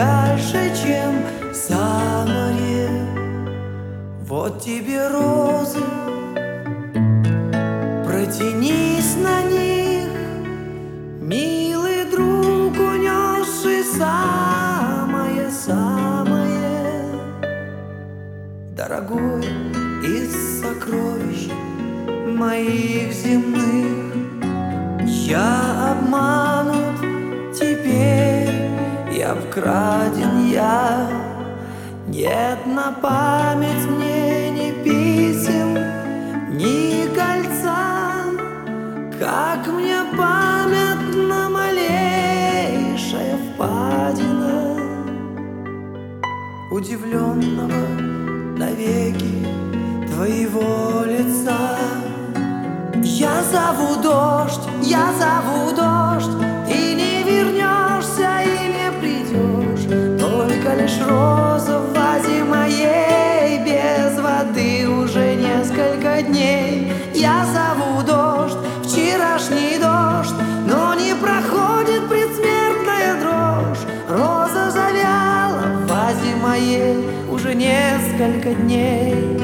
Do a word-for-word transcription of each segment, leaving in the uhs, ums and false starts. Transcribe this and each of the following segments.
дальше, чем за море. Вот тебе розы, протянись на них, милый друг, унесший самое-самое дорогое из сокровищ моих земных. Я обманут теперь, я обкраден, я. Нет на память мне ни писем, ни кольца, как мне памятна малейшая впадина удивленного навеки твоего лица. Я зову дождь, я зову дождь, ты не вернешься и не придешь, только лишь роза в вазе моей, без воды уже несколько дней. Я зову дождь, вчерашний дождь, но не проходит предсмертная дрожь. Роза завяла в вазе моей уже несколько дней.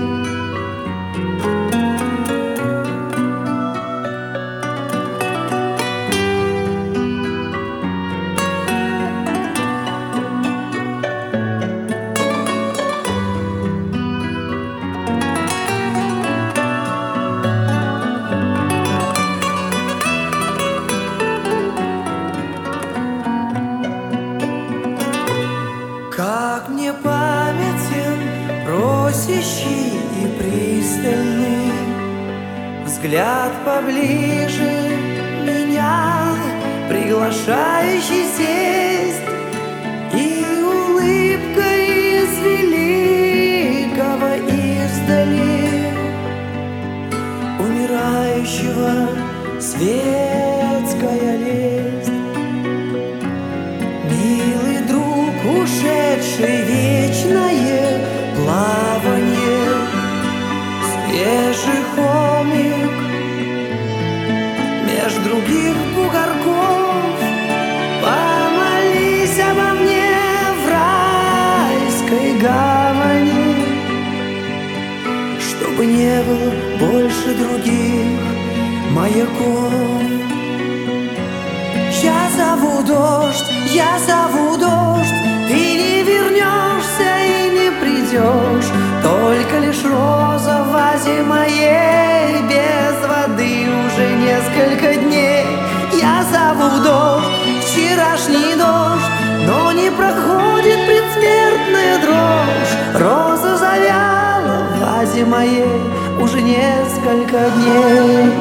Как мне памятен просящий и пристальный взгляд поближе меня, приглашающий сесть, и улыбка из великого издали умирающего светская лесть. Милый друг, ушедший вечное плавание, свежий холмик меж других бугорков, помолись обо мне в райской гавани, чтобы не было больше других маяков. Я зову дождь, я зову дождь, ты не вернешься и не придешь, только лишь роза в вазе моей, без воды уже несколько дней. Я зову дождь, вчерашний дождь, но не проходит предсмертная дрожь. Роза завяла в вазе моей уже несколько дней.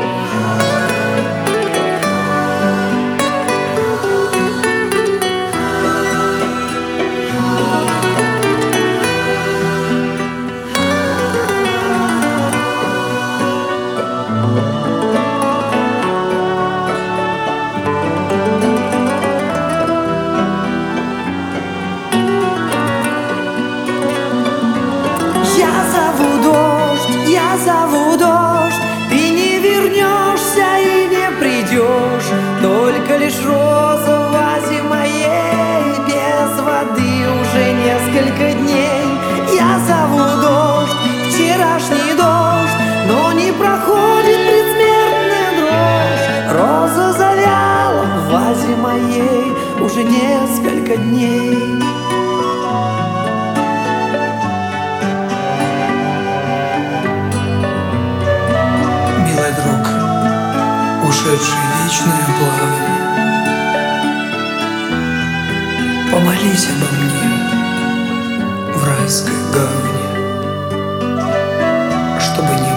Я зову дождь, ты не вернешься и не придешь, только лишь роза в вазе моей, без воды уже несколько дней. Я зову дождь, вчерашний дождь, но не проходит предсмертная дрожь. Роза завяла в вазе моей уже несколько дней. Друг, ушедший в вечное плавание, помолись обо мне в райской гавани, чтобы не